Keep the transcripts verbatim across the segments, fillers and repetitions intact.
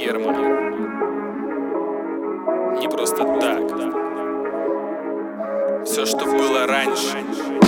Герман. Не просто так. Все, что было раньше.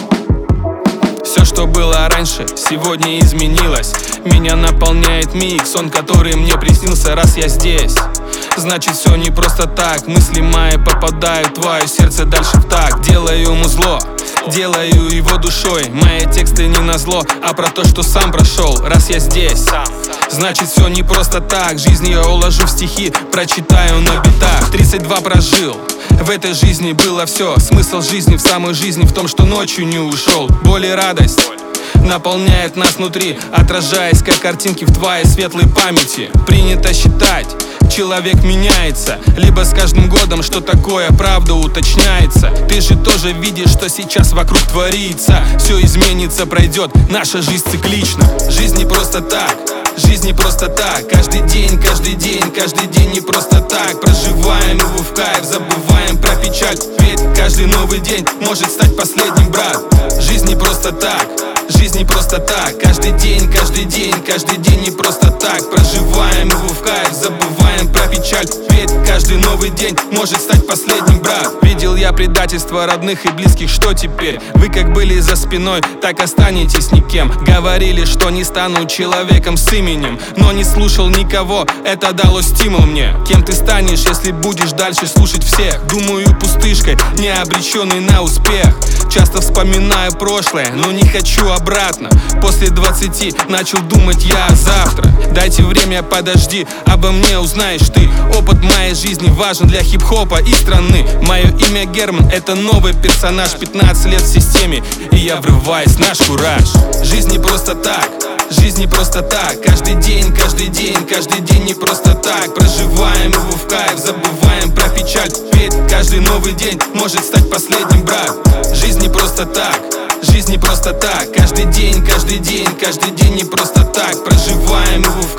Все, что было раньше, сегодня изменилось. Меня наполняет миг, сон, который мне приснился. Раз я здесь, значит все не просто так. Мысли мои попадают в твое сердце дальше в так. Делаю ему зло, делаю его душой. Мои тексты не на зло, а про то, что сам прошел. Раз я здесь, значит все не просто так. Жизнь я уложу в стихи, прочитаю на битах. тридцать два прожил, в этой жизни было все. Смысл жизни в самой жизни в том, что ночью не ушел. Боль и радость наполняет нас внутри, отражаясь как картинки в твоей светлой памяти. Принято считать, человек меняется, либо с каждым годом что такое правда уточняется. Ты же тоже видишь, что сейчас вокруг творится. Все изменится, пройдет, наша жизнь циклична. Жизнь не просто так, жизнь не просто так. Каждый день, каждый день, каждый день не просто так. Проживаем его в кайф, забываем про печаль. Ведь каждый новый день может стать последним, брат. Жизнь не просто так, жизнь не просто так. Каждый день, каждый день, каждый день не просто так. Проживаем его в кайф, забываем про печаль. Ведь каждый новый день может стать последним, брат. Видел я предательство родных и близких, что теперь? Вы как были за спиной, так останетесь никем. Говорили, что не стану человеком с именем, но не слушал никого, это дало стимул мне. Кем ты станешь, если будешь дальше слушать всех? Думаю, пустышкой, не обреченный на успех. Часто вспоминаю прошлое, но не хочу обратно. После двадцати начал думать я о завтра. Дайте время, подожди, обо мне узнаешь ты. Опыт моей жизни важен для хип-хопа и страны. Мое имя Герман, это новый персонаж. Пятнадцать лет в системе, и я врываюсь в наш кураж. Жизнь не просто так, жизнь не просто так. Каждый день, каждый день, каждый день не просто так. Проживаем его в кайф, забываем про печаль. Ведь каждый новый день может стать последним, брат. Жизнь не просто так, жизнь не просто так. Каждый день, каждый день, каждый день не просто так. Проживаем его в